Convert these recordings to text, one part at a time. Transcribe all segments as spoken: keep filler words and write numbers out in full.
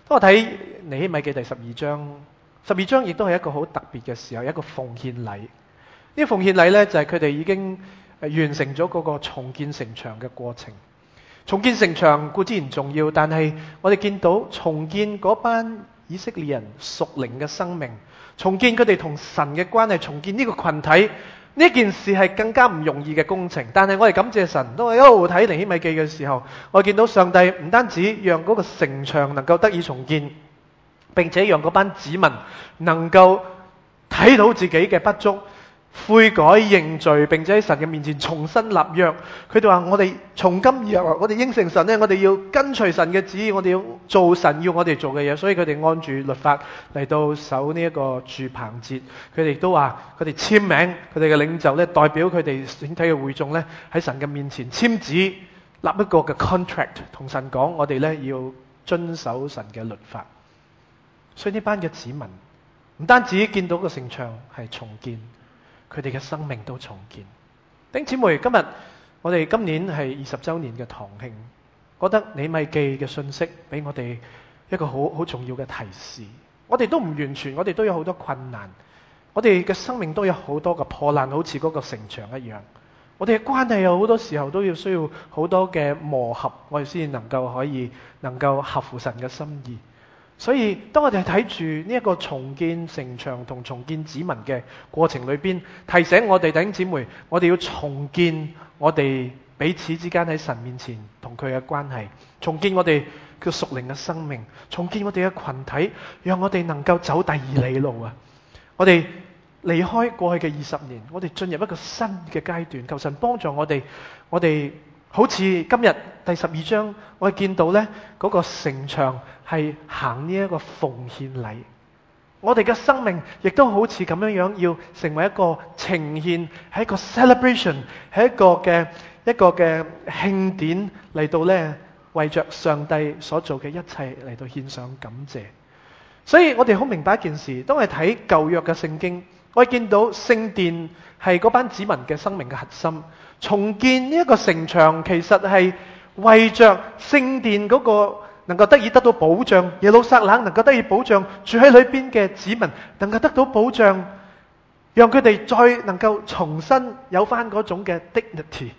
當我睇尼希米記第十二章，十二章亦都係一個好特別嘅時候，一個奉獻禮。呢個奉獻禮呢，就係佢哋已經完成咗嗰個重建城牆嘅過程。重建城牆固然重要，但係我哋見到重建嗰班以色列人屬靈嘅生命，重建佢哋同神嘅關係，重建呢個群體，呢件事係更加唔容易嘅工程。但係我哋感謝神，當我一路睇尼希米記嘅時候，我見到上帝唔單止讓嗰個城牆能夠得以重建，並且讓嗰班子民能夠睇到自己嘅不足，悔改認罪，並且喺神嘅面前重新立約。佢哋話：我哋從今以後，我哋應承神咧，我哋要跟隨神嘅旨意，我哋要做神要我哋做嘅嘢。所以佢哋按住律法嚟到守呢一個住棚節。佢哋都話：佢哋簽名，佢哋嘅領袖咧代表佢哋整體嘅會眾咧喺神嘅面前簽字，立一個嘅 contract， 同神講：我哋咧要遵守神嘅律法。所以呢班嘅子民唔單止見到個城牆係重建，佢哋嘅生命都重建。弟兄姊妹，今日我哋今年係二十周年嘅堂慶，覺得尼希米記嘅信息俾我哋一個好好重要嘅提示。我哋都唔完全，我哋都有好多困難，我哋嘅生命都有好多嘅破爛，好似嗰個城牆一樣。我哋嘅關係有好多時候都要需要好多嘅磨合，我哋先能夠可以能夠合乎神嘅心意。所以當我哋睇住呢一個重建城牆同重建子民嘅過程裏邊，提醒我哋弟兄姊妹，我哋要重建我哋彼此之間喺神面前同佢嘅關係，重建我哋嘅屬靈嘅生命，重建我哋嘅群體，讓我哋能夠走第二里路啊！我哋離開過去嘅二十年，我哋進入一個新嘅階段，求神幫助我哋，我哋好似今日第十二章，我哋見到呢嗰個城牆係行呢一個奉獻禮，我哋嘅生命亦都好似咁樣樣，要成為一個呈獻，係一個 celebration， 係一個嘅一個嘅慶典嚟到呢，為着上帝所做嘅一切嚟到獻上感謝。所以我哋好明白一件事，當我哋睇舊約嘅聖經，我哋見到聖殿係嗰班子民嘅生命嘅核心，重建呢一個城牆其實係為着聖殿嗰個能夠得以得到保障，耶路撒冷能夠得以保障，住喺裏邊嘅子民能夠得到保障，讓佢哋再能夠重新有翻嗰種嘅 dignity，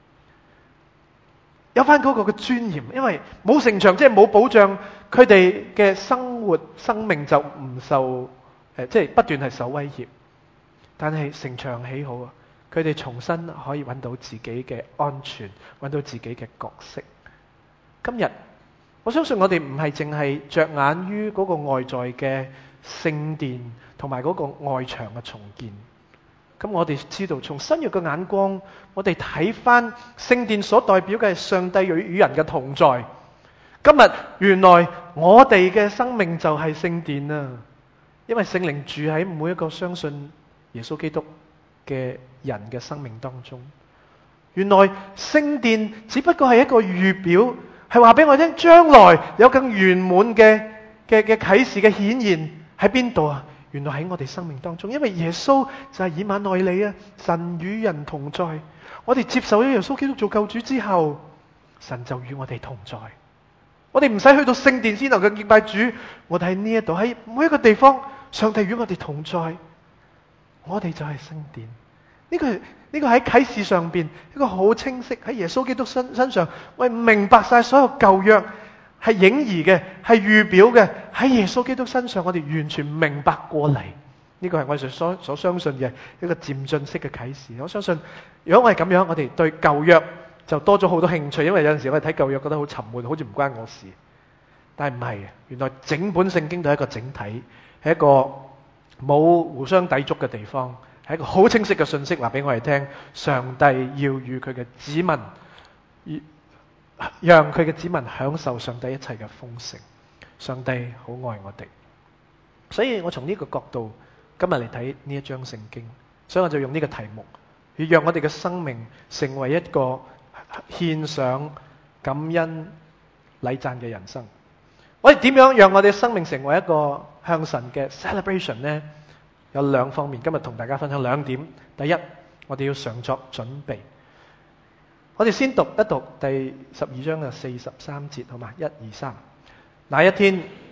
有翻嗰個嘅尊嚴。因為冇城牆即係冇保障，佢哋嘅生活生命就唔受誒，即係不斷係受威脅。但係城牆起好啊，佢哋重新可以揾到自己嘅安全，揾到自己嘅角色。今日我相信我哋唔係淨係着眼於嗰個外在嘅聖殿同埋嗰個外牆嘅重建。咁我哋知道從新約嘅眼光，我哋睇翻聖殿所代表嘅係上帝與與人嘅同在。今日原來我哋嘅生命就係聖殿啊，因為聖靈住喺每一個相信耶穌基督嘅人嘅生命當中。原來聖殿只不過係一個預表，係話俾我聽將來有更圓滿嘅嘅嘅啟示嘅顯現喺邊度啊？原來喺我哋生命當中，因為耶穌就係以馬內利啊，神與人同在。我哋接受咗耶穌基督做救主之後，神就與我哋同在。我哋唔使去到聖殿先能夠敬拜主，我哋喺呢一度，喺每一個地方，上帝與我哋同在。我哋就係聖殿。呢個係呢個喺啟示上邊一個好清晰，喺耶穌基督身身上，我哋明白晒所有舊約係影兒嘅，係預表嘅。喺耶穌基督身上，我哋完全明白過嚟。呢個係我哋所所相信嘅一個漸進式嘅啟示。我相信如果我係咁樣，我哋對舊約就多咗好多興趣，因為有陣時我哋睇舊約覺得好沉悶，好似唔關我事。但係唔係嘅，原來整本聖經都係一個整體，係一個冇互相抵觸嘅地方，係一個好清晰嘅信息話俾我哋聽。上帝要與佢嘅子民，讓佢嘅子民享受上帝一切嘅豐盛。上帝好愛我哋，所以我從呢個角度今日嚟睇呢一章聖經，所以我就用呢個題目，要讓我哋嘅生命成為一個獻上感恩禮讚嘅人生。我哋點樣讓我哋嘅生命成為一個向神嘅 celebration 呢？有兩方面，今日同大家分享兩點。第一，我哋要常作準備。我哋先讀一讀第十二章嘅四十三節，好嘛？一二三。那一天，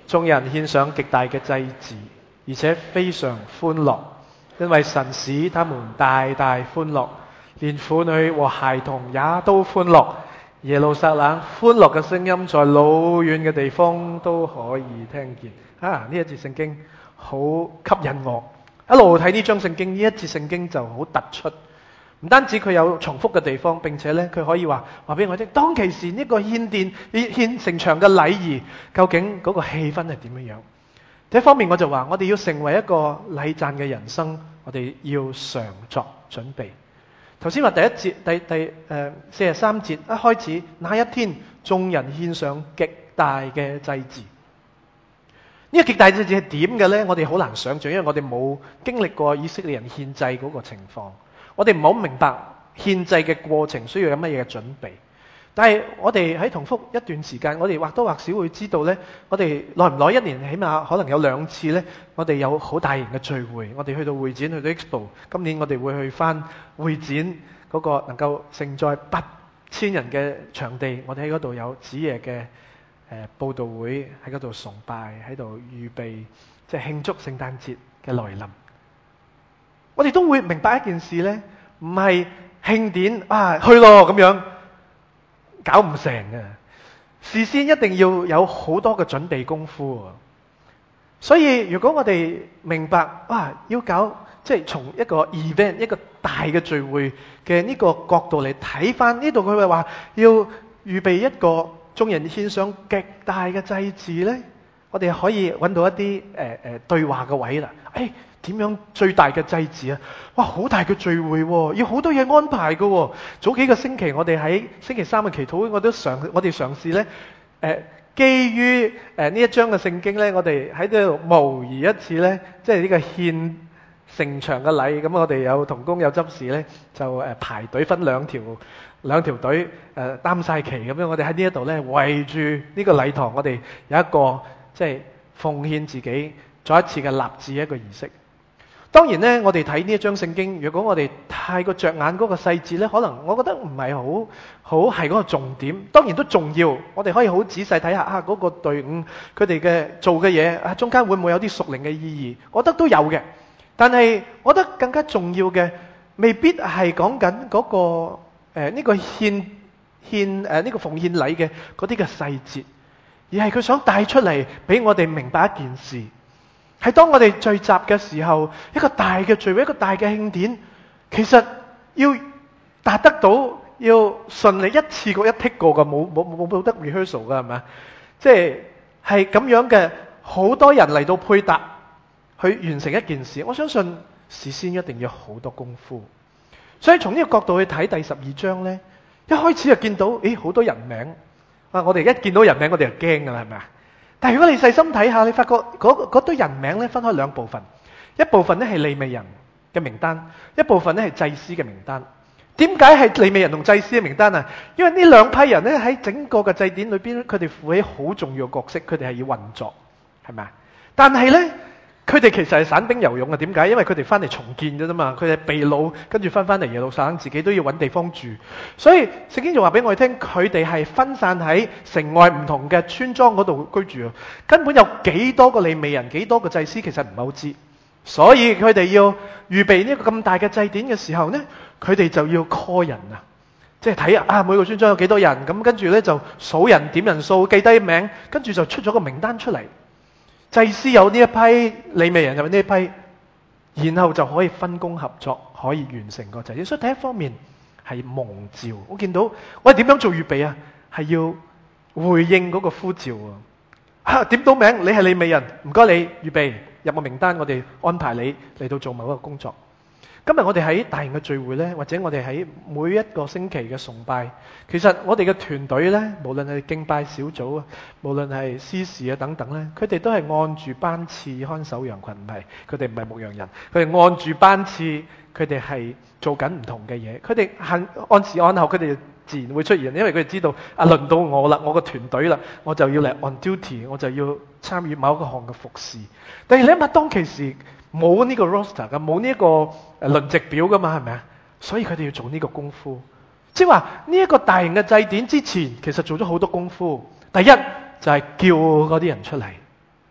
眾人獻上極大嘅祭祀，而且非常歡樂，因為神使他們大大歡樂，連婦女和孩童也都歡樂。耶路撒冷歡樂嘅聲音在老遠嘅地方都可以聽見。啊！呢一節聖經好吸引我，一路睇呢章聖經，呢一節聖經就好突出。唔單止佢有重複嘅地方，並且咧佢可以話話俾我聽，當其時呢個獻殿、獻城牆嘅禮儀，究竟嗰個氣氛係點樣樣？第一方面我就話，我哋要成為一個禮讚嘅人生，我哋要常作準備。頭先話第一節第第誒四十三節一開始，那一天眾人獻上極大嘅祭祀。呢個極大祭祀係點嘅呢？我哋好難想象，因為我哋冇經歷過以色列人獻祭嗰個情況，我哋唔好明白獻祭嘅過程需要有乜嘢嘅準備。但係我哋喺同福一段時間，我哋或多或少會知道呢，我哋耐唔耐一年起碼可能有兩次呢，我哋有好大型嘅聚會，我哋去到會展，去到 Expo。今年我哋會去翻會展嗰個能夠承載八千人嘅場地，我哋喺嗰度有子夜嘅誒佈道會，喺嗰度崇拜，喺度預備即係慶祝聖誕節嘅來臨。我哋都會明白一件事呢，唔係慶典啊去咯咁樣。搞唔成嘅，事先一定要有好多嘅準備功夫。所以如果我哋明白啊，要搞即係從一個 event 一個大嘅聚會嘅呢個角度嚟睇翻呢度，佢話要預備一個眾人獻上極大嘅祭祀呢，我哋可以揾到一啲誒誒對話嘅位啦。誒點樣最大嘅祭祀啊？哇，好大嘅聚會喎，要好多嘢安排㗎喎。早幾個星期我哋喺星期三嘅祈禱會，我都嘗我哋嘗試咧，誒、呃、基於誒呢、呃、一章嘅聖經咧，我哋喺度模擬一次咧，即係呢個獻城牆嘅禮。咁我哋有同工有執事咧，就誒排隊分兩條兩條隊誒擔晒旗咁樣。我哋喺呢一度咧圍住呢個禮堂，我哋有一個即係奉獻自己再一次嘅立志一個儀式。當然咧，我哋睇呢一章聖經，如果我哋太過着眼嗰個細節咧，可能我覺得唔係好好係嗰個重點。當然都重要，我哋可以好仔細睇下啊嗰個隊伍佢哋嘅做嘅嘢啊，中間會唔會有啲屬靈嘅意義？我覺得都有嘅。但係我覺得更加重要嘅，未必係講緊嗰個誒呢、呃這個獻獻誒呢個奉獻禮嘅嗰啲嘅細節，而係佢想帶出嚟俾我哋明白一件事。係當我哋聚集嘅時候，一個大嘅聚會，一個大嘅慶典，其實要達得到，要順利一次過一剔過嘅，冇冇冇冇得 rehearsal 嘅係咪？即係係咁樣嘅，好多人嚟到配搭去完成一件事。我相信事先一定要好多功夫。所以從呢個角度去睇第十二章呢，一開始就見到，誒好多人名啊！我哋一見到人名，我哋就驚㗎啦，係咪啊？但係如果你細心睇下，你發覺嗰嗰堆人名咧分開兩部分，一部分咧係利未人嘅名單，一部分咧係祭司嘅名單。點解係利未人同祭司嘅名單啊？因為呢兩批人咧喺整個嘅祭典裏邊，佢哋負起好重要嘅角色，佢哋係要運作，係咪啊？但係咧，佢哋其實係散兵游勇啊。點解？因為佢哋翻嚟重建嘅啫嘛，佢哋被擄，跟住翻翻嚟耶路撒冷，自己都要揾地方住。所以聖經就話俾我哋聽，佢哋係分散喺城外唔同嘅村莊嗰度居住，根本有幾多個利未人，幾多個祭司，其實唔係好知。所以佢哋要預備呢個咁大嘅祭典嘅時候呢，佢哋就要 call 人啊，即係睇啊每個村莊有幾多人，咁跟住呢就數人點人數，記低名，跟住就出咗個名單出嚟。祭司有呢一批，利未人有呢一批，然後就可以分工合作，可以完成個祭典。所以第一方面係蒙召。我見到我哋點樣做預備啊？係要回應嗰個呼召啊！啊點到名，你係利未人，唔該你預備入個名單，我哋安排你嚟到做某一個工作。今日我哋喺大型嘅聚會呢，或者我哋喺每一個星期嘅崇拜，其實我哋嘅團隊呢，無論係敬拜小組啊，無論係司事啊等等呢，佢哋都係按住班次看守羊群，唔係佢哋唔係牧羊人，佢哋按住班次，佢哋係做緊唔同嘅嘢，佢哋按按時按候，佢哋自然會出現，因為佢哋知道啊，輪到我啦，我個團隊啦，我就要嚟 on duty，我就要參與某一個項嘅服侍。但係你諗下，當其時冇呢個 roster 噶，冇呢一個誒輪值表噶嘛，係咪啊？所以佢哋要做呢個功夫，即係話呢一個大型嘅祭典之前，其實做咗好多功夫。第一就係叫嗰啲人出嚟，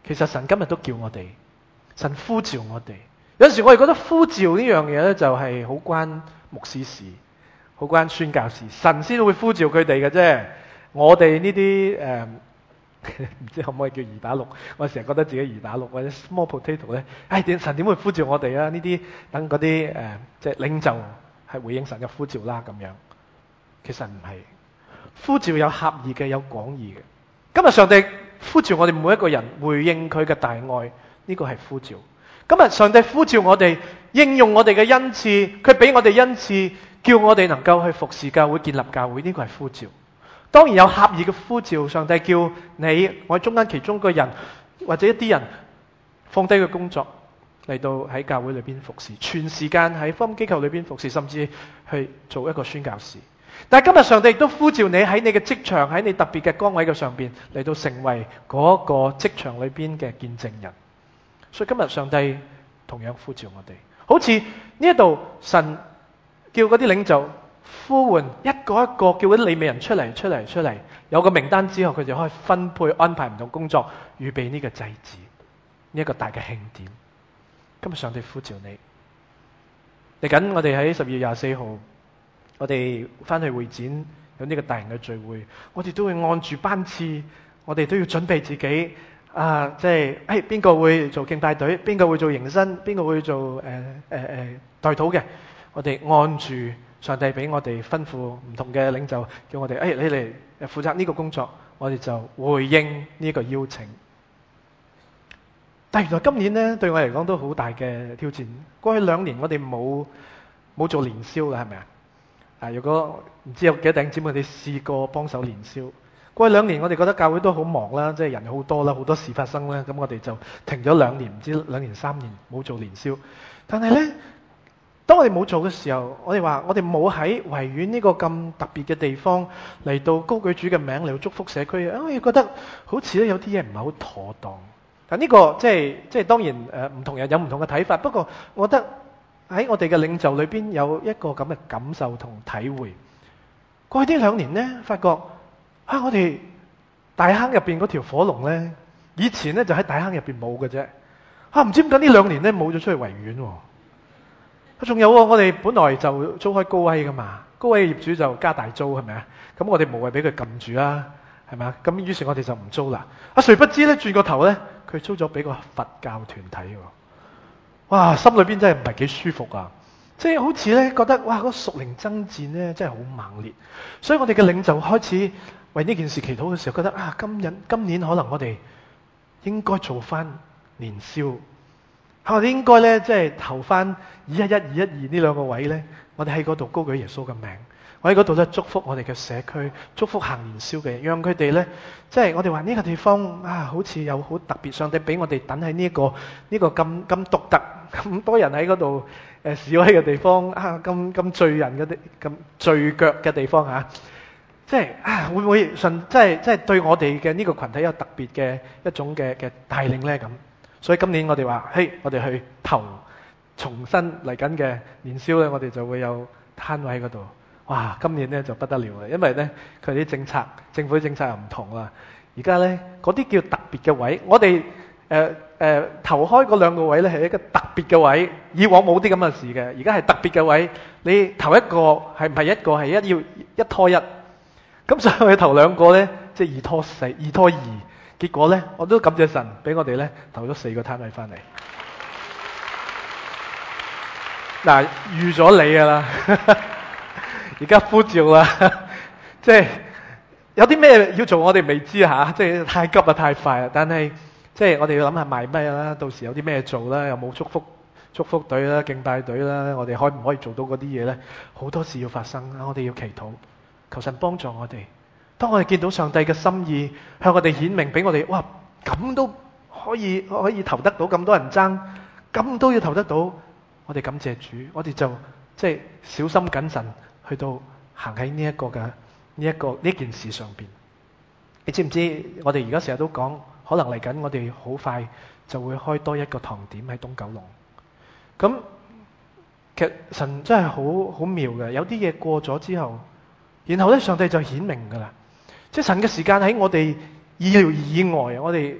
其實神今日都叫我哋，神呼召我哋。有陣時我哋覺得呼召呢樣嘢咧就係好關牧師事，好關宣教士，神先會呼召佢哋嘅啫。我哋呢啲誒唔知可唔可以叫二打六？我成日覺得自己二打六或者 small potato 咧，唉、哎、點神點會呼召我哋啊？呢啲等嗰啲誒即係領袖係回應神嘅呼召啦咁樣。其實唔係，呼召有狹義嘅，有廣義嘅。今日上帝呼召我哋每一個人回應佢嘅大愛，呢、這個係呼召。今日上帝呼召我哋應用我哋嘅恩賜，佢俾我哋恩賜，叫我哋能夠去服侍教會、建立教會，呢、這個係呼召。當然有狹義嘅呼召，上帝叫你我中間其中個人或者一啲人放低個工作嚟到喺教會裏邊服侍，全時間喺福音機構裏邊服侍，甚至去做一個宣教士。但係今日上帝亦都呼召你喺你嘅職場，喺你特別嘅崗位嘅上邊嚟到成為嗰個職場裏邊嘅見證人。所以今日上帝同樣呼召我哋，好似呢一度神叫嗰啲領袖呼喚一個一個，叫嗰啲利未人出嚟出嚟出嚟，有個名單之後，佢就可以分配安排唔同工作，預備呢個祭祀，呢一個大嘅慶典。今日上帝呼召你，嚟緊我哋喺十二月廿四號，我哋翻去會展有呢個大型嘅聚會，我哋都會按住班次，我哋都要準備自己啊，即係誒邊個會做敬拜隊，邊個會做迎新，邊個會做誒誒誒代禱嘅，我哋按住上帝俾我哋吩咐唔同嘅領袖，叫我哋誒、哎、你嚟負責呢個工作，我哋就回應呢個邀請。但係原來今年咧對我嚟講都好大嘅挑戰。過去兩年我哋冇冇做年宵啦，係咪啊？啊，如果唔知有幾多弟兄姊妹你試過幫手年宵？過去兩年我哋覺得教會都好忙啦，即係人好多啦，好多事發生啦，咁我哋就停咗兩年，唔知兩年三年冇做年宵。但係咧，當我哋冇做嘅時候，我哋話我哋冇喺維園呢個咁特別嘅地方嚟到高舉主嘅名嚟到祝福社區啊！我哋覺得好似咧有啲嘢唔係好妥當。但呢個即係即係當然誒，唔同人有唔同嘅睇法。不過我覺得喺我哋嘅領袖裏邊有一個咁嘅感受同體會。過去呢兩年咧，發覺啊，我哋大坑入邊嗰條火龍咧，以前咧就喺大坑入邊冇嘅啫。啊，唔知點解呢兩年咧冇咗出去維園喎。仲有我哋本來就租開高威噶嘛，高威嘅業主就加大租係咪啊？咁我哋無謂俾佢撳住啦，係咪啊？咁於是我哋就唔租啦。啊，誰不知咧轉個頭咧，佢租咗俾個佛教團體喎。哇，心裏邊真係唔係幾舒服啊！即係好似咧覺得哇，嗰個屬靈爭戰咧真係好猛烈。所以我哋嘅領袖開始為呢件事祈禱嘅時候，覺得啊，今日今年可能我哋應該做翻年宵。我哋應該咧，即係投翻二一一、二一二呢兩個位咧，我哋喺嗰度高舉耶穌嘅名，我喺嗰度咧祝福我哋嘅社區，祝福行年宵嘅人，讓佢哋咧，即係我哋話呢個地方啊，好似有好特別，上帝俾我哋等喺呢個呢個咁咁獨特、咁多人喺嗰度誒示威嘅地方啊，咁咁聚人嘅地、咁聚腳嘅地方嚇，即係啊，會唔會神即係即係對我哋嘅呢個羣體有特別嘅一種嘅嘅帶領咧咁？所以今年我哋話，嘿，我哋去投重新嚟緊嘅年宵咧，我哋就會有攤位喺嗰度。哇，今年咧就不得了啦，因為咧佢啲政策，政府政策又唔同啦。而家咧嗰啲叫特別嘅位，我哋誒誒投開嗰兩個位咧係一個特別嘅位，以往冇啲咁嘅事嘅，而家係特別嘅位。你投一個係唔係一個係一要一拖一，咁所以我哋投兩個咧，即係二拖四，二拖二。結果咧，我都感謝神俾我哋咧投咗四個攤位翻嚟。嗱，預咗你噶啦，而家呼召啦，即係有啲咩要做，我哋未知吓，即係太急啊，太快啦。但係即係我哋要諗下賣咩啦，到時有啲咩做啦，有冇祝福祝福隊啦、敬拜隊啦，我哋可唔可以做到嗰啲嘢咧？好多事要發生，我哋要祈禱，求神幫助我哋。當我哋見到上帝嘅心意向我哋顯明，俾我哋哇咁都可以可以投得到，咁多人爭，咁都要投得到，我哋感謝主，我哋就即係小心謹慎去到行喺呢一個嘅呢一個呢件事上邊。你知唔知我哋而家成日都講，可能嚟緊我哋好快就會開多一個堂點喺東九龍。咁其實神真係好好妙嘅，有啲嘢過咗之後，然後咧上帝就顯明噶啦。即係神嘅時間喺我哋意料以外，我哋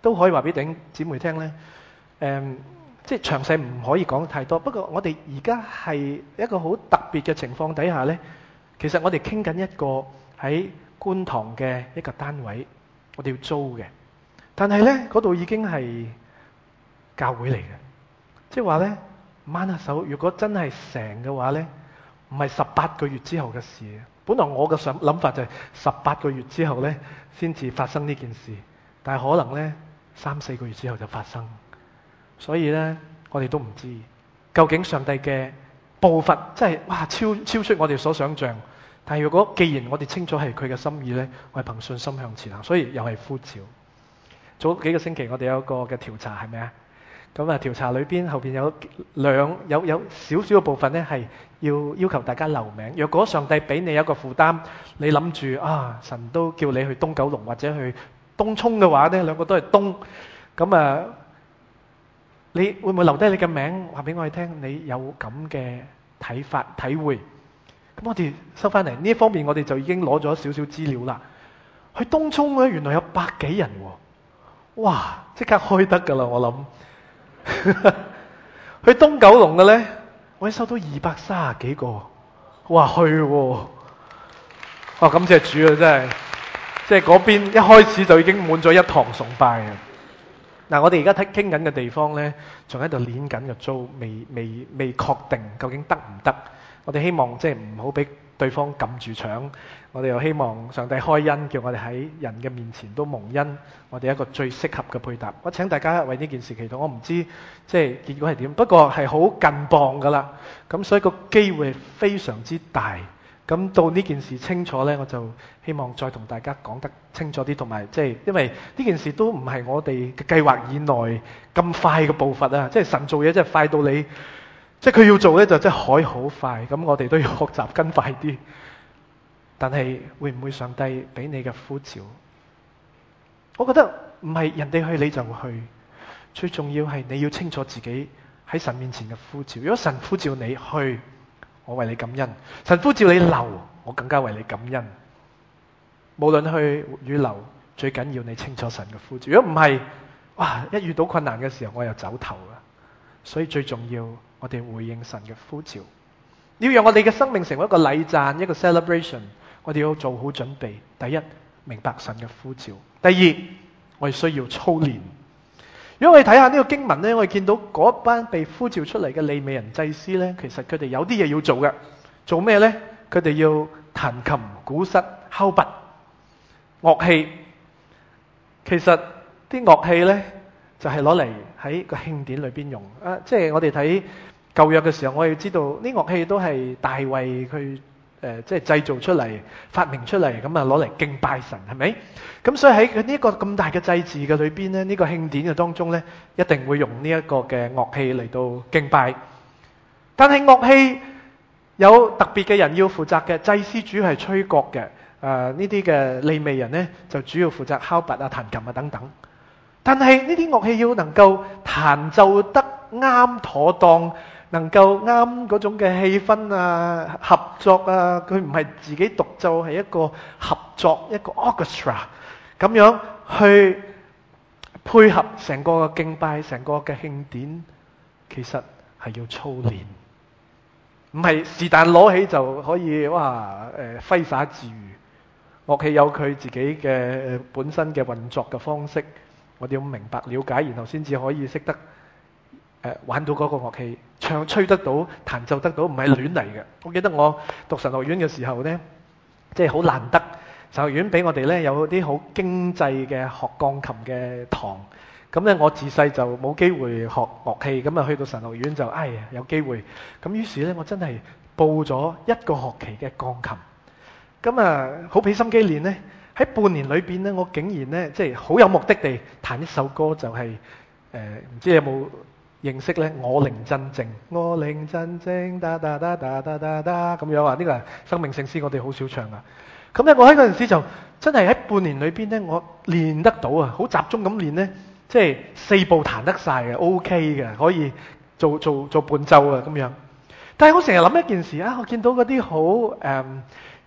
都可以話俾弟兄姊妹聽咧。誒、嗯，即係詳細唔可以講太多。不過我哋而家係一個好特別嘅情況底下咧，其實我哋傾緊一個喺觀塘嘅一個單位，我哋要租嘅。但係咧嗰度已經係教會嚟嘅，即係話咧掹下手，如果真係成嘅話咧，唔係十八個月之後嘅事。本來我嘅想諗法就係十八個月之後咧先至發生呢件事，但係可能咧三四個月之後就發生。所以咧我哋都唔知究竟上帝嘅步伐真係哇超超出我哋所想象。但係如果既然我哋清楚係佢嘅心意咧，我係憑信心向前行。所以又係呼召。早幾個星期我哋有一個嘅調查係咪啊？咁啊調查裏邊後邊有兩有有少少嘅部分咧係要要求大家留名。若果上帝俾你一個負擔，你諗住啊神都叫你去東九龍或者去東涌嘅話咧，兩個都係東，咁啊你會唔會留低你嘅名話俾我哋聽？你有咁嘅睇法體會？咁我哋收翻嚟呢一方面，我哋就已經攞咗少少資料啦。去東涌咧，原來有百幾人喎，哇！即刻開得噶啦，我諗。去東九龍嘅咧，我哋收到二百三十幾個，哇去喎！哇感謝主啊，真係，即係嗰邊一開始就已經滿咗一堂崇拜啊！嗱，我哋而家睇傾緊嘅地方咧，仲喺度攣緊嘅租，未未未確定究竟得唔得？我哋希望即係唔好俾對方撳住搶，我哋又希望上帝開恩，叫我哋喺人嘅面前都蒙恩，我哋一個最適合嘅配搭。我請大家為呢件事祈禱。我唔知即係結果係點，不過係好近磅噶啦，咁所以個機會非常之大。咁到呢件事清楚呢，我就希望再同大家講得清楚啲，同埋即係因為呢件事都唔係我哋嘅計劃以內咁快嘅步伐啊！即係神做嘢真係快到你，即係佢要做呢就真係海好快，咁我哋都要學習跟快啲。但係會唔會上帝俾你嘅呼召？我覺得唔係人哋去你就去，最重要係你要清楚自己喺神面前嘅呼召。如果神呼召你去，我為你感恩；神呼召你留，我更加為你感恩。無論去與留，最緊要你清楚神嘅呼召。如果唔係，哇！一遇到困難嘅時候，我又走頭啦。所以最重要，我哋回應神嘅呼召，要讓我哋嘅生命成為一個禮讚，一個 celebration。我哋要做好準備。第一，明白神嘅呼召；第二，我哋需要操練。如果我哋睇下呢個經文呢，我哋見到嗰班被呼召出嚟嘅利未人祭司呢，其實佢哋有啲嘢要做嘅。做咩呢？佢哋要彈琴、鼓瑟、敲鈸、樂器。其實啲樂器呢，就係攞嚟喺個慶典裏邊用。啊，即係我哋睇舊約嘅時候，我哋知道呢樂器都係大衛佢。誒，即係製造出嚟、發明出嚟，咁啊攞嚟敬拜神，係咪？咁所以喺佢呢個咁大嘅祭祀嘅裏邊咧，呢個慶典嘅當中咧，一定會用呢一個嘅樂器嚟到敬拜。但係樂器有特別嘅人要負責嘅，祭司主要係吹角嘅，誒呢啲嘅利未人咧就主要負責敲鈸啊、彈琴啊等等。但係呢啲樂器要能夠彈奏得啱妥當。能夠啱嗰種嘅氣氛啊、合作啊，佢唔係自己獨奏，係一個合作，一個 orchestra 咁樣去配合成個嘅敬拜、成個嘅慶典，其實係要操練，唔係是但攞起就可以哇誒揮灑自如。樂器有佢自己嘅本身嘅運作嘅方式，我哋要明白了解，然後先至可以識得。誒玩到嗰個樂器，唱吹得到，彈奏得到，唔係亂嚟嘅。我記得我讀神學院嘅時候呢，即係好難得，神學院俾我哋呢有啲好經濟嘅學鋼琴嘅堂。咁呢，我自細就冇機會學樂器，咁啊去到神學院就哎呀有機會。咁於是呢，我真係報咗一個學期嘅鋼琴。咁啊好俾心機練呢，喺半年裏邊呢，我竟然呢，即係好有目的地彈一首歌，就係誒唔知有冇認識咧？我靈真正，我靈真正，噠噠噠噠噠噠噠咁樣啊！呢個係生命聖詩，我哋好少唱啊。咁咧，我喺嗰陣時就真係喺半年裏邊咧，我練得到啊，好集中咁練咧，即係四部彈得晒嘅 ，OK 嘅，可以做做做伴奏啊咁樣。但係我成日諗一件事啊，我見到嗰啲好誒，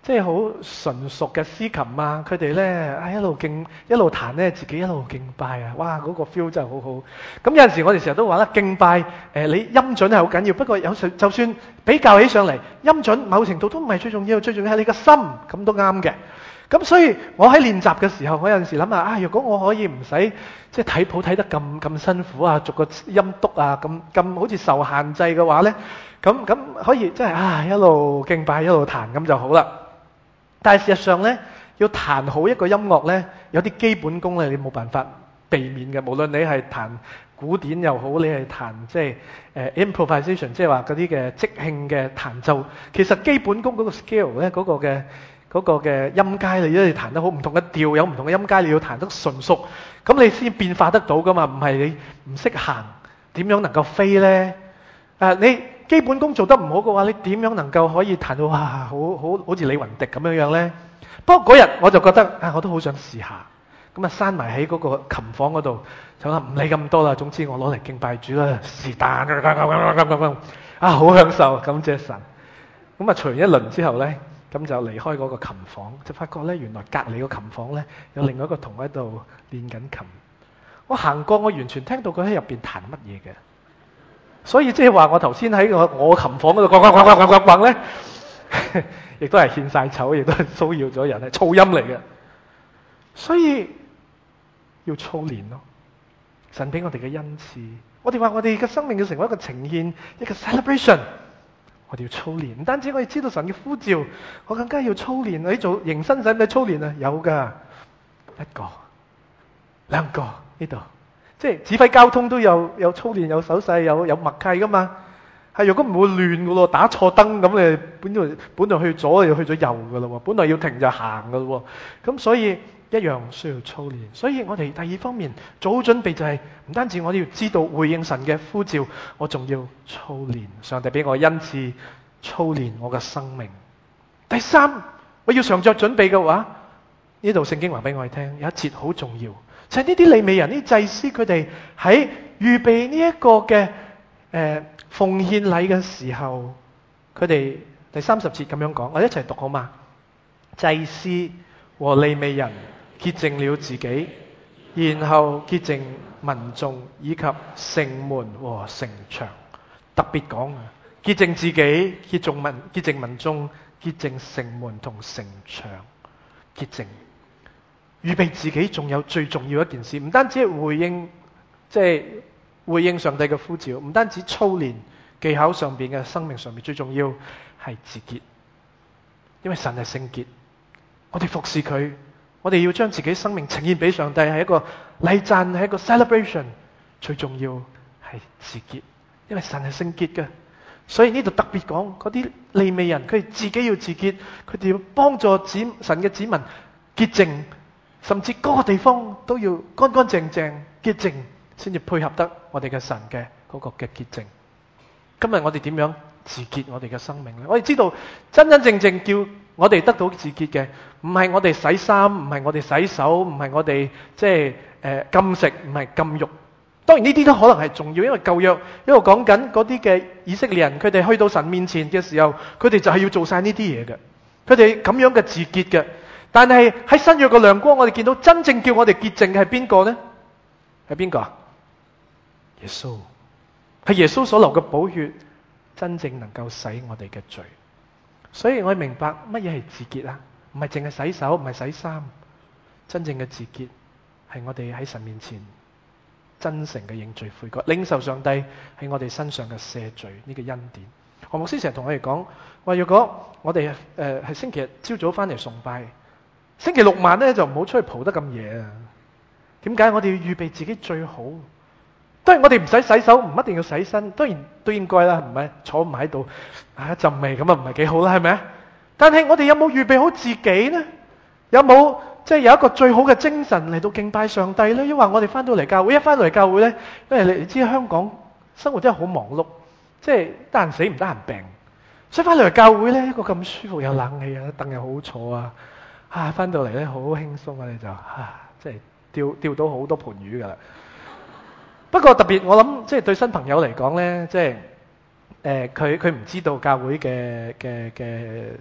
即係好純熟嘅司琴啊，佢哋咧啊一路敬一路彈咧，自己一路敬拜啊，哇嗰個 feel 真係好好。咁有陣時我哋成日都話啦，敬拜誒你音準係好緊要，不過有時就算比較起上嚟，音準某程度都唔係最重要，最重要係你個心，咁都啱嘅。咁所以我喺練習嘅時候，我有陣時諗下啊，如果我可以唔使即係睇譜睇得咁咁辛苦啊，逐個音篤啊，咁咁好似受限制嘅話咧，咁咁可以即係啊一路敬拜一路彈咁就好啦。但係事實上咧，要彈好一個音樂咧，有啲基本功咧，你冇辦法避免嘅。無論你係彈古典又好，你係彈即係誒 improvisation，即係話嗰啲嘅即興嘅彈奏，其實基本功嗰個 scale 咧，嗰個嘅嗰個嘅音階你都要彈得好，唔同嘅調有唔同嘅音階，你要彈得純熟，咁你先變化得到噶嘛。唔係你唔識行，點樣能夠飛咧？誒你。基本功做得唔好嘅話，你點樣能夠可以彈到哇好好好似李雲迪咁樣樣咧？不過嗰日我就覺得啊，我都好想試下，咁啊閂埋喺嗰個琴房嗰度，就話唔理咁多啦，總之我攞嚟敬拜主啦，是但啊好享受，感謝神。咁啊除完一輪之後咧，咁就離開嗰個琴房，就發覺咧原來隔離個琴房咧有另外一個同學喺度練緊琴。我行過，我完全聽到佢喺入邊彈乜嘢嘅。所以即係話我頭先喺我我琴房嗰度咣咣咣咣咣咣咧，亦都係獻晒醜，亦都係騷擾咗人，係噪音嚟嘅。所以要操練咯，神俾我哋嘅恩賜，我哋話我哋嘅生命要成為一個呈現，一個 celebration， 我哋要操練。唔單止我哋知道神嘅呼召，我更加要操練。你做迎新使唔使操練啊？有噶，一個、兩個呢度。即係指揮交通都有有操練，有手勢，有有默契噶嘛。係，如果唔會亂噶咯，打錯燈咁你本來本來去左又去咗右噶咯，本來要停就行噶咯。咁所以一樣需要操練。所以我哋第二方面做好準備就係唔單止我哋要知道回應神嘅呼召，我仲要操練。上帝俾我恩賜操練我嘅生命。第三，我要常作準備嘅話，呢度聖經話俾我哋聽，有一節好重要。就係呢啲利未人、呢祭司，佢哋喺預備呢一個嘅誒、呃、奉獻禮嘅時候，佢哋第三十節咁樣講，我一齊讀好嗎？祭司和利未人潔淨了自己，然後潔淨民眾以及城門和城牆。特別講啊，潔淨自己、潔淨民、潔淨民眾、潔淨城門同城牆，潔淨。預備自己仲有最重要一件事，唔單止係回應，即係回應上帝嘅呼召，唔單止操練技巧上邊嘅生命上面，最重要係自潔。因為神係聖潔，我哋服侍佢，我哋要將自己生命呈現俾上帝，係一個禮讚，係一個 celebration。最重要係自潔，因為神係聖潔嘅，所以呢度特別講嗰啲利未人，佢哋自己要自潔，佢哋要幫助子神嘅子民潔淨。甚至嗰個地方都要乾乾淨淨潔淨，先至配合得我哋嘅神嘅嗰個嘅潔淨。今日我哋點樣自潔我哋嘅生命呢？我哋知道真真正正叫我哋得到自潔嘅，唔係我哋洗衫，唔係我哋洗手，唔係我哋即係誒禁食，唔係禁欲。當然呢啲都可能係重要，因為舊約因為講緊嗰啲嘅以色列人，佢哋去到神面前嘅時候，佢哋就係要做晒呢啲嘢嘅，佢哋咁樣嘅自潔嘅。但係喺新約嘅亮光，我哋見到真正叫我哋潔淨嘅係邊個呢？係邊個啊？耶穌，係耶穌所流嘅寶血，真正能夠洗我哋嘅罪。所以我哋明白乜嘢係自潔啊？唔係淨係洗手，唔係洗衫。真正嘅自潔係我哋喺神面前真誠嘅認罪悔改，領受上帝喺我哋身上嘅赦罪呢個恩典。何牧師成日同我哋講話，如果我哋誒係星期日朝早翻嚟崇拜，星期六晚咧就唔好出去蒲得咁夜啊！點解？我哋要預備自己最好。當然我哋唔使洗手，唔一定要洗身，當然都應該啦，唔係坐唔喺度啊一陣味咁啊，唔係幾好啦，係咪啊？但係我哋有冇預備好自己呢？有冇即係有一個最好嘅精神嚟到敬拜上帝呢？因為我哋翻到嚟教會，一翻到嚟教會呢，因為你知香港生活真係好忙碌，即係得閒死唔得閒病，所以翻到嚟教會呢，一個咁舒服有冷氣啊，凳又好坐啊。啊，翻到嚟咧好輕鬆啊！你就啊，即係釣釣到好多盤魚噶啦。不過特別我諗，即係對新朋友嚟講咧，即係誒佢佢唔知道教會嘅嘅嘅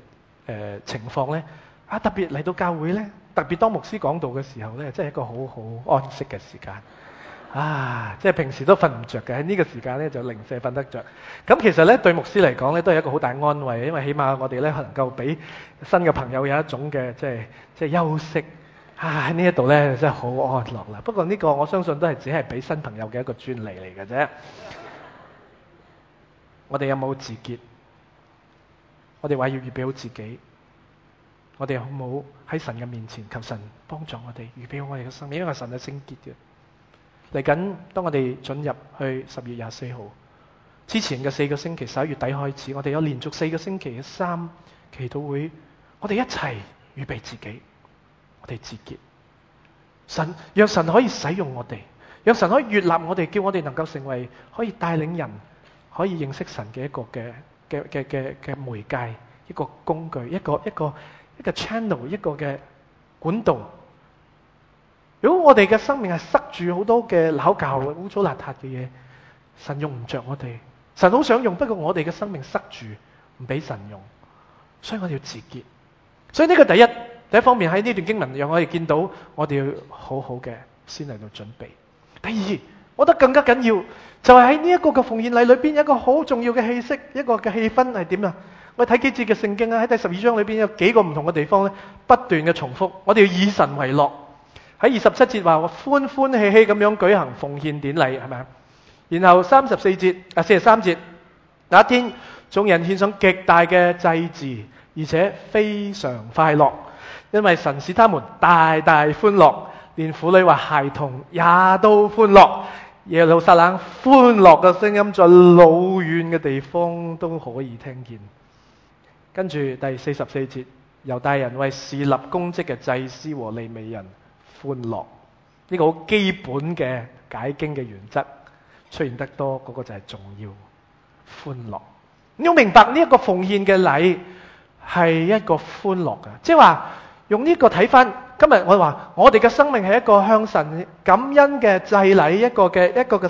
呃、情況咧，啊特別嚟到教會咧，特別當牧師講道嘅時候咧，真係一個好好安息嘅時間。啊，即係平時都瞓唔着嘅，喺呢個時間咧就零舍瞓得着。咁其實咧對牧師嚟講咧都係一個好大安慰，因為起碼我哋咧能夠俾新嘅朋友有一種嘅即係即係休息。啊，喺呢一度咧真係好安樂啦。不過呢個我相信都係只係俾新朋友嘅一個專利嚟嘅啫。我哋有冇自潔？我哋話要預備好自己。我哋有冇喺神嘅面前求神幫助我哋預備好我哋嘅生命？因為神係聖潔嘅。嚟緊，當我哋進入去十月廿四號之前嘅四個星期，十一月底開始，我哋有連續四個星期嘅三祈禱會，我哋一齊預備自己，我哋自潔。神讓神可以使用我哋，讓神可以悅納我哋，叫我哋能夠成為可以帶領人可以認識神嘅一個嘅嘅嘅嘅嘅媒介，一個工具，一個一個一個 channel， 一個嘅管道。如果我哋嘅生命係塞住好多嘅拗教、污糟邋遢嘅嘢，神用唔着我哋。神好想用，不過我哋嘅生命塞住，唔俾神用，所以我哋要自潔。所以呢個第一第一方面喺呢段經文讓我哋見到，我哋要好好嘅先嚟到準備。第二，我覺得更加緊要就係喺呢一個嘅奉獻禮裏邊，一個好重要嘅氣息，一個嘅氣氛係點啊？我睇幾節嘅聖經啊，喺第十二章裏邊有幾個唔同嘅地方咧，不斷嘅重複，我哋要以神為樂。喺二十七節話我歡歡喜喜咁樣舉行奉獻典禮，係咪？然後三十四節啊，四十三節，那一天眾人獻上極大嘅祭祀，而且非常快樂，因為神使他們大大歡樂，連婦女或孩童也都歡樂。耶路撒冷歡樂嘅聲音在老遠嘅地方都可以聽見。跟住第四十四節，猶大人為侍立公職嘅祭司和利未人歡樂，呢個好基本嘅解經嘅原則出現得多，嗰個就係重要歡樂。你要明白呢一個奉獻嘅禮係一個歡樂嘅，即係話用呢個睇翻今日我話我哋嘅生命係一個向神感恩嘅祭禮，一個嘅一個嘅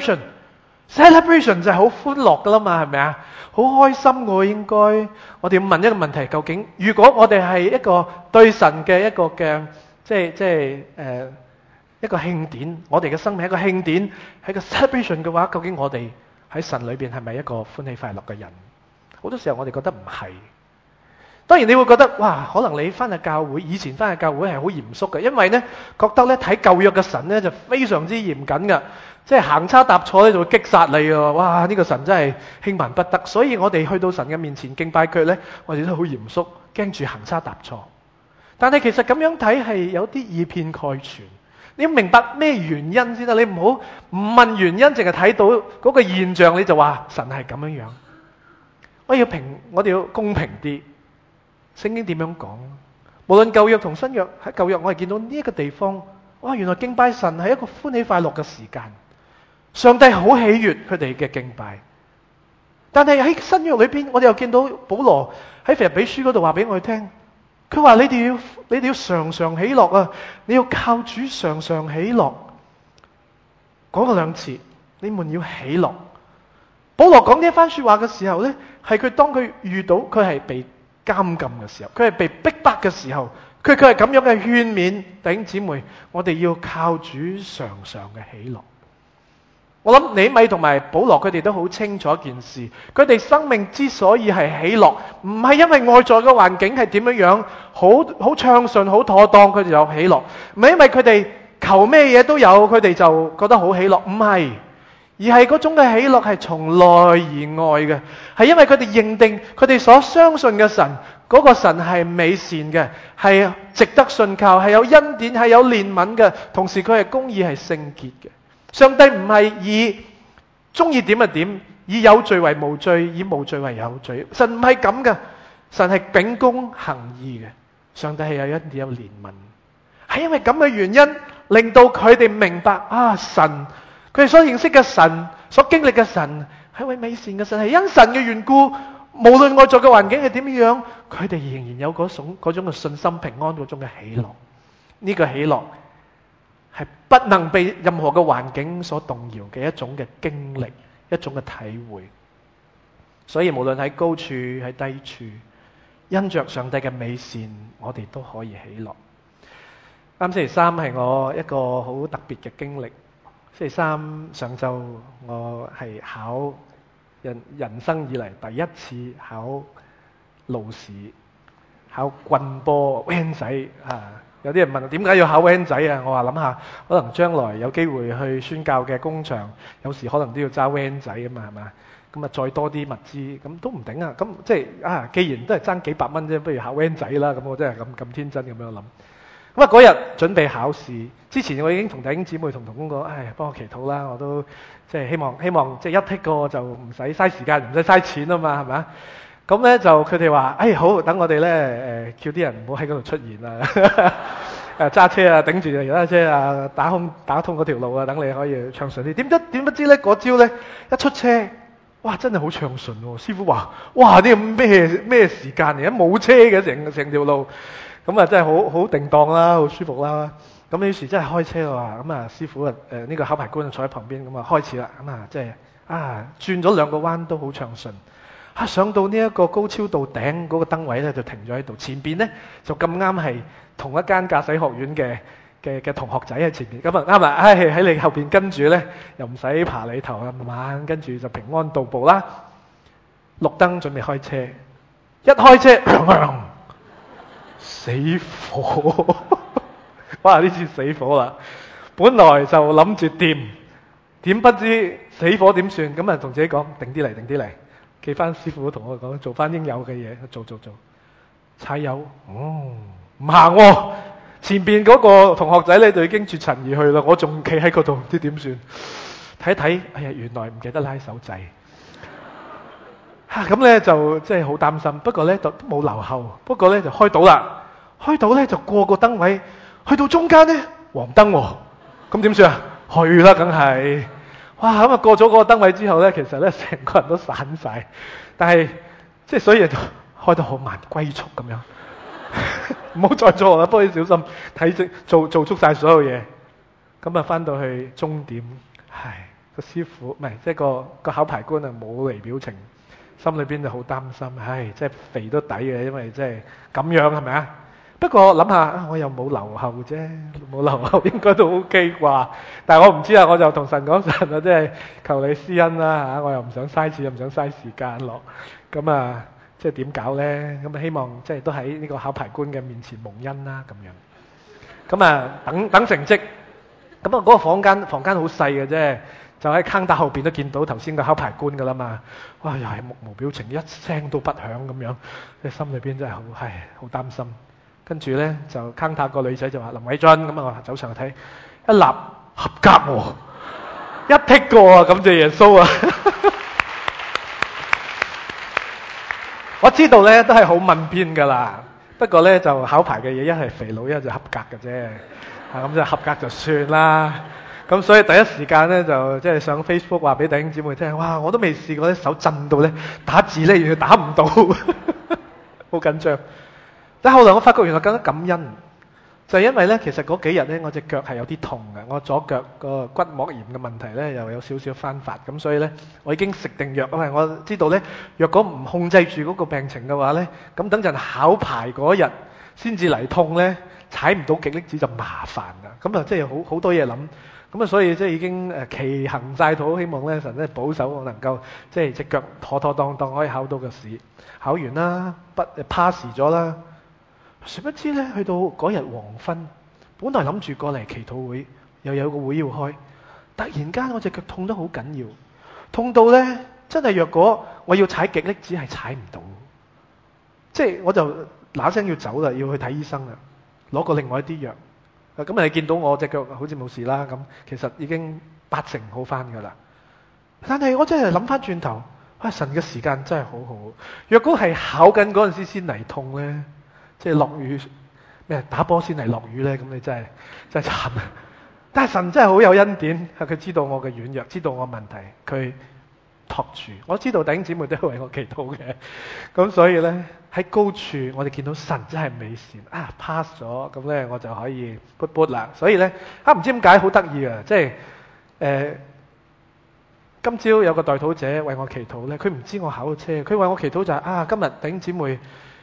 celebration，celebration 就係好歡樂噶啦嘛，係咪啊？好開心喎，應該我哋要問一個問題，究竟如果我哋係一個對神嘅一個嘅即係即係誒、呃、一個慶典，我哋嘅生命係一個慶典，係一個 celebration 嘅話，究竟我哋喺神裏邊係咪一個歡喜快樂嘅人？好多時候我哋覺得唔係。當然你會覺得哇，可能你翻去教會，以前翻去教會係好嚴肅嘅，因為咧覺得咧睇舊約嘅神咧就非常之嚴謹嘅，即係行差踏錯咧就會擊殺你喎。哇！呢、這個神真係輕慢不得，所以我哋去到神嘅面前敬拜佢咧，我哋都好嚴肅，驚住行差踏錯。但係其實咁樣睇係有啲以偏概全。你要明白咩原因先得？你唔好唔問原因，淨係睇到嗰個現象你就話神係咁樣樣。我要平，我哋要公平啲。聖經點樣講？無論舊約同新約，喺舊約我哋見到呢一個地方，哇！原來敬拜神係一個歡喜快樂嘅時間，上帝好喜悅佢哋嘅敬拜。但係喺新約裏邊，我哋又見到保羅喺腓立比書嗰度話俾我哋聽，佢話你哋要你哋要常常喜樂啊！你要靠主常常喜樂。講過兩次，你們要喜樂。保羅講呢一番說話嘅時候呢，係佢當佢遇到佢係被監禁嘅時候，佢係被逼迫嘅時候，佢佢係咁樣嘅勸勉弟兄姊妹，我哋要靠主常常嘅喜樂。我諗尼米同埋保羅佢哋都好清楚一件事，佢哋生命之所以係喜樂，唔係因為外在嘅環境係點樣樣，好好暢順好妥當，佢哋就喜樂；唔係因為佢哋求咩嘢都有，佢哋就覺得好喜樂，唔係。而係嗰種嘅喜樂係從內而外嘅，係因為佢哋認定佢哋所相信嘅神，嗰個神係美善嘅，係值得信靠，係有恩典，係有憐憫嘅，同時佢係公義，係聖潔嘅。上帝唔係以中意點就點，以有罪為無罪，以無罪為有罪。神唔係咁嘅，神係秉公行義嘅。上帝係有恩典有憐憫，係因為咁嘅原因，令到佢哋明白啊神。佢哋所認識嘅神，所經歷嘅神係位美善嘅神，係因神嘅緣故，無論外在嘅環境係點樣，佢哋仍然有嗰種嗰種嘅信心、平安嗰種嘅喜樂。呢個喜樂係不能被任何嘅環境所動搖嘅一種嘅經歷，一種嘅體會。所以無論喺高處喺低處， 因着上帝嘅美善，我哋都可以喜樂。啱星期三係我一個好特別嘅經歷。星期三上晝我係考人人生以嚟第一次考路試，考棍波 van 仔啊！有啲人問點解要考 van 仔啊？我話諗下，可能將來有機會去宣教嘅工場，有時可能都要揸 van 仔啊嘛，係嘛？咁啊，再多啲物資，咁都唔頂啊！咁即係啊，既然都係爭幾百蚊啫，不如考 van 仔啦！咁我真係咁咁天真咁樣諗。咁啊，嗰日準備考試之前，我已經同弟兄姊妹同同工講，唉，幫我祈禱啦！我都即係希望希望即係一剔過就唔使嘥時間，唔使嘥錢啊嘛，係咪啊？咁咧就佢哋話，唉，好，等我哋咧誒叫啲人唔好喺嗰度出現啊！誒揸車啊，頂住其他車啊，打空打通嗰條路啊，等你可以暢順啲。點得點不知咧？嗰朝咧一出車，哇！真係好暢順喎！師傅話：哇！啲咩咩時間嚟？冇車嘅成成條路。咁啊，真係好好定當啦，好舒服啦。咁於是真係開車啊，咁啊，師傅啊，誒呢個考牌官坐喺旁邊，咁啊開始啦。咁啊，即係啊轉咗兩個彎都好暢順。啊上到呢一個高超道頂嗰個燈位咧，就停咗喺度。前邊咧就咁啱係同一間駕駛學院嘅嘅嘅同學仔喺前邊。咁啊啱啦，唉喺你後邊跟住咧，又唔使爬你頭啊，慢慢跟住就平安到步啦。綠燈準備開車，一開車。咳咳死火！哇！呢次死火啦！本來就諗住掂，點不知死火點算？咁啊，同自己講定啲嚟，定啲嚟，記翻師傅同我講，做翻應有嘅嘢，做做做。踩油，哦，唔行喎！前邊嗰個同學仔咧就已經絕塵而去啦，我仲企喺嗰度，唔知點算？睇睇，哎呀，原來唔記得拉手掣。嚇咁咧就即係好擔心，不過咧就冇留後，不過咧就開到啦。開到咧就過個燈位，去到中間咧黃燈喎，咁點算啊？去啦，梗係，哇咁啊過咗嗰個燈位之後咧，其實咧成個人都散晒，但係即係所以就開得好慢，龜速咁樣，唔好再做啦，不過小心睇正做做足晒所有嘢，咁啊翻到去終點，唉個師傅唔係即係個個考牌官啊冇嚟表情，心裏邊就好擔心，唉即係肥都抵嘅，因為即係咁樣係咪啊？不過諗下，我又冇留後啫，冇留後應該都 OK 啩。但係我唔知啊，我就同神講神啊，即係求你施恩啦嚇，我又唔想嘥錢，又唔想嘥時間落。咁啊，即係點搞咧？咁啊，希望即係都喺呢個考牌官嘅面前蒙恩啦咁樣。咁啊，等等成績。咁啊，嗰個房間房間好細嘅啫，就喺坑打後邊都見到頭先個考牌官噶啦嘛。哇，又係目無表情，一聲都不響咁樣，即係心裏邊真係好唉，好擔心。跟住咧就坑塔個女仔就話林偉俊，咁啊，我話走上去睇，一立合格喎，一剔過啊，感謝耶穌啊！我知道咧都係好問邊噶啦，不過咧就考牌嘅嘢一係肥佬，一係就合格嘅啫，啊咁就合格就算啦。咁所以第一時間咧就即係上 Facebook 話俾弟兄姊妹聽，哇！我都未試過咧手震到咧打字咧原來打唔到，好緊張。但後來我發覺原來更加感恩，就係因為咧，其實嗰幾日咧，我隻腳係有啲痛嘅，我左腳個骨膜炎嘅問題咧，又有少少翻發，咁所以咧，我已經食定藥，因為我知道咧，若果唔控制住嗰個病情嘅話咧，咁等陣考牌嗰日先至嚟痛咧，踩唔到極力子就麻煩啦，咁啊，即係好好多嘢諗，咁啊，所以即係已經誒祈行晒禱，希望咧神咧保守我能夠即係隻腳妥妥當當可以考到個試，考完啦，不 pass 咗啦。殊不知咧，去到嗰日黃昏，本來諗住過嚟祈禱會，又有個會要開，突然間我隻腳痛得好緊要，痛到咧真係若果我要踩極力子係踩唔到，即係我就嗱聲要走啦，要去睇醫生啦，攞過另外一啲藥。咁你見到我隻腳好似冇事啦，咁其實已經八成好翻噶啦。但係我真係諗翻轉頭，啊神嘅時間真係好好。若果係考緊嗰陣時先嚟痛咧，即係落雨咩打波先嚟落雨咧，咁你真係真係慘啊！但係神真係好有恩典，係佢知道我嘅軟弱，知道我問題，佢托住。我知道弟兄姊妹都係為我祈禱嘅，咁所以咧喺高處我哋見到神真係美善啊 pass 咗，咁咧我就可以撥撥啦。所以咧啊唔知點解好得意啊，即係誒、呃、今朝有個代禱者為我祈禱咧，佢唔知我考車，佢為我祈禱就係、是、啊今日弟兄姊妹。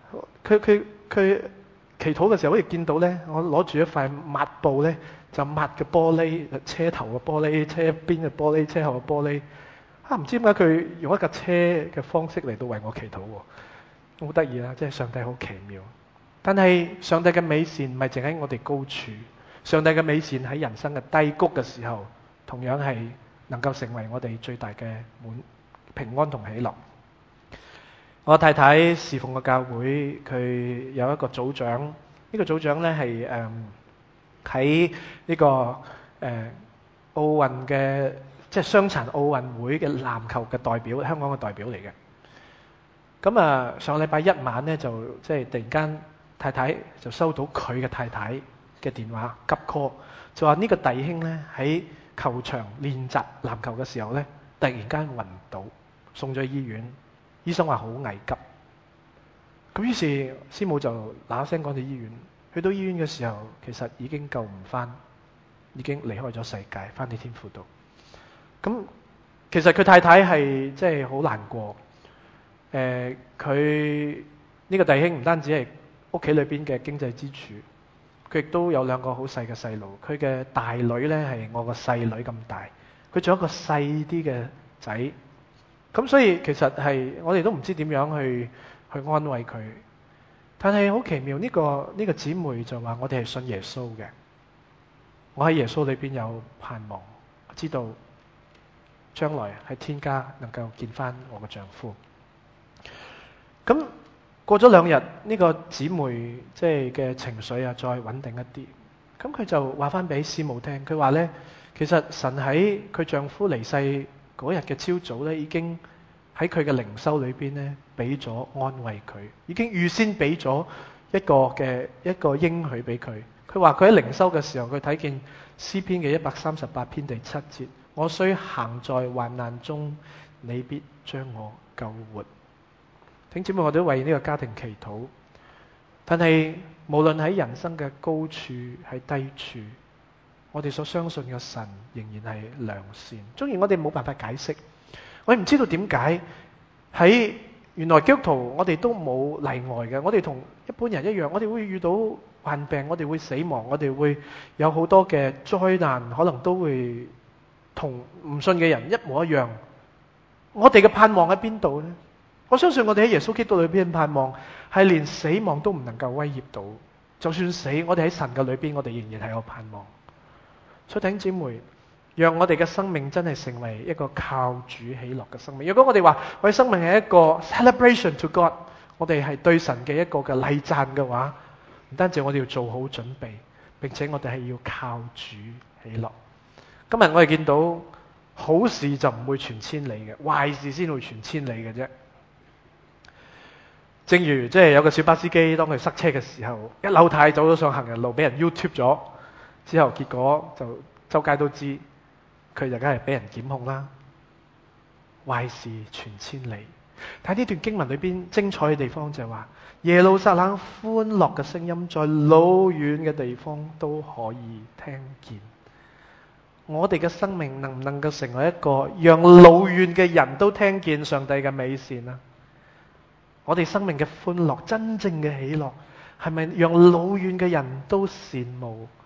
佢佢佢祈禱嘅時候，好似見到咧，我攞住一塊抹布咧，就抹嘅玻璃，車頭嘅玻璃，車邊嘅玻璃，車後嘅玻璃。啊，唔知點解佢用一架車嘅方式嚟到為我祈禱喎，好得意啦！即係上帝好奇妙。但係上帝嘅美善唔係淨喺我哋高處，上帝嘅美善喺人生嘅低谷嘅時候，同樣係能夠成為我哋最大嘅滿平安同喜樂。我太太侍奉嘅教會，佢有一個組長，呢、這個組長咧係誒喺呢個誒、呃、奧運嘅。即係傷殘奧運會嘅籃球嘅代表，香港嘅代表嚟嘅。咁啊，上禮拜一晚咧，就即係突然間太太就收到佢嘅太太嘅電話急 call，就話呢個弟兄咧喺球場練習籃球嘅時候咧，突然間暈倒，送咗去醫院，醫生話好危急。咁於是師母就嗱嗱聲趕到醫院，去到醫院嘅時候，其實已經救唔翻，已經離開咗世界，翻去天父度。咁其實佢太太係即係好難過，誒佢呢個弟兄唔單止係屋企裏邊嘅經濟支柱，佢亦都有兩個好細嘅細路，佢嘅大女咧係我個細女咁大，佢仲有一個細啲嘅仔，咁所以其實係我哋都唔知點樣去去安慰佢，但係好奇妙呢個呢個姊妹就話我哋係信耶穌嘅，我喺耶穌裏邊有盼望，我知道。將來喺天家能夠見翻我個丈夫。咁過咗兩日，呢個姊妹即係嘅情緒啊，再穩定一啲。咁佢就話翻俾師母聽，佢話呢，其實神喺佢丈夫離世嗰日嘅朝早呢，已經喺佢嘅靈修裏邊呢，俾咗安慰佢，已經預先俾咗一個嘅一個應許俾佢。佢話佢喺靈修嘅時候，佢睇見詩篇嘅一百三十八篇第七節。我雖行在患難中，你必將我救活。弟兄姊妹，我都為呢個家庭祈禱。但係無論喺人生嘅高處喺低處，我哋所相信嘅神仍然係良善。縱然我哋冇辦法解釋，我哋唔知道點解喺原來基督徒我哋都冇例外嘅。我哋同一般人一樣，我哋會遇到患病，我哋會死亡，我哋會有好多嘅災難，可能都會。同唔信嘅人一模一樣，我哋嘅盼望喺邊度呢？我相信我哋喺耶穌基督裏邊盼望係連死亡都唔能夠威脅到，就算死，我哋喺神嘅裏邊，我哋仍然係有盼望。所以弟兄姊妹，讓我哋嘅生命真係成為一個靠主喜樂嘅生命。如果我哋話我哋生命係一個 celebration to God， 我哋係對神嘅一個嘅禮讚嘅話，唔單止我哋要做好準備，並且我哋係要靠主喜樂。今日我哋見到好事就唔會傳千里嘅，壞事先會傳千里嘅啫。正如即係有個小巴司機，當佢塞車嘅時候，一扭軚走咗上行人路，俾人 YouTube 咗之後，結果就周街都知，佢就梗係俾人檢控啦。壞事傳千里，但係呢段經文裏邊精彩嘅地方就係話，耶路撒冷歡樂嘅聲音在老遠嘅地方都可以聽見。我哋嘅生命能唔能夠成為一個讓老遠嘅人都聽見上帝嘅美善啊？我哋生命嘅歡樂，真正嘅喜樂，係咪讓老遠嘅人都羨慕